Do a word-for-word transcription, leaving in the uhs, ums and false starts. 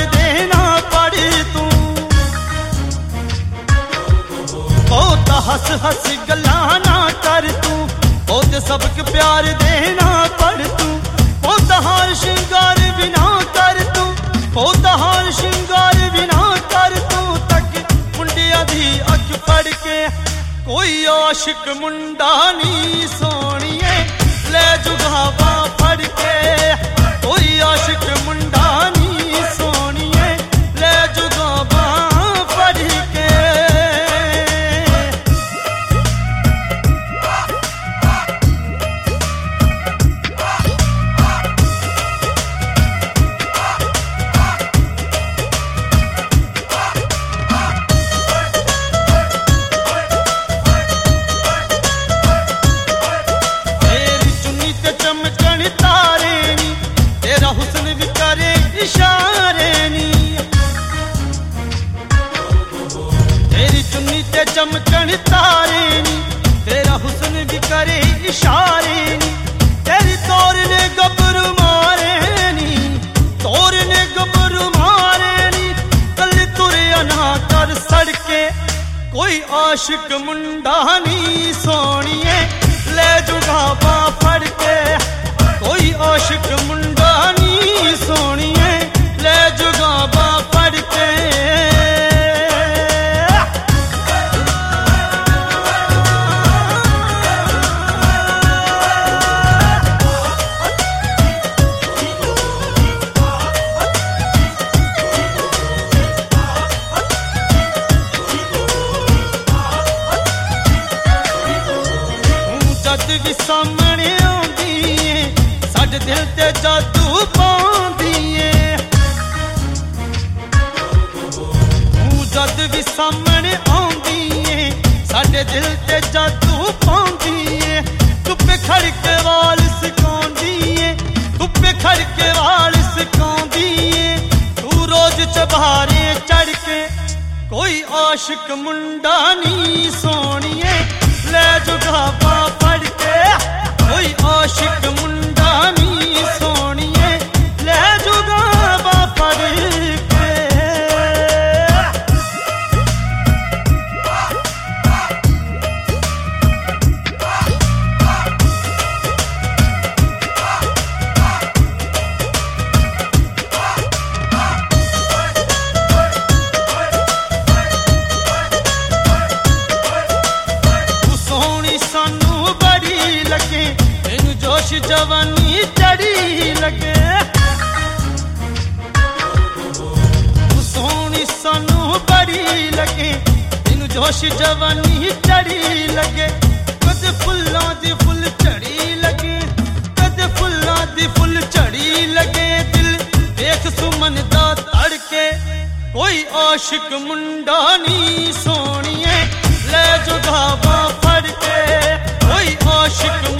देना पड़ तू बहुत हस हस गल्ला ना कर तू बहुत सबक प्यार देना पड़ तू बहुत हार श्रृंगार बिना कर तू बहुत हार श्रृंगार बिना कर तू तक मुंडिया दी अख पड़ के कोई आशिक मुंडा नी सोनिए ले जुगावा फड़ के कोई आशिक मुंडा नी सोनिए ले जुगावा फड़ के इशारे नी तेरी चुन्नी ते चमकन तारे नी तेरा हुस्न भी करे इशारे नी तेरी तोर ने गबरू मारे नी तोर ने गबरू मारे नी कल तुरिया ना कर सड़के कोई आशिक मुंडा नी सोनिए ले जुगावा फड़ के कोई आशिक मुंडा नी सोनिए ले जुगावा पड़ के जद भी सामने आंदी है साडे दिल ते जादू पांदी है जद भी सामने आंदी है साडे दिल ते जादू पांदी है धुप्पे खड़ के वाल सिकांदी है धुप्पे खड़ के वाल सिकांदी है तू रोज चबारे चढ़ के कोई आशिक मुंडा नी सोनिए ले जुगावा फड़ के कोई आशिक मुंडा नी सोनिए ले जुगावा फड़ के सानू बड़ी लगे तेनू जोश जवानी चढ़ी लगे सोनी सानू बड़ी लगे तेनू जोश जवानी चढ़ी लगे कद फुल्लां दी फुल चढ़ी लगे कद फुल्लां दी फुल चढ़ी लगे दिल देख सुमन दा तड़के कोई आशिक मुंडा नी सोनिए ले जुगावा फड़ के कोई आशिक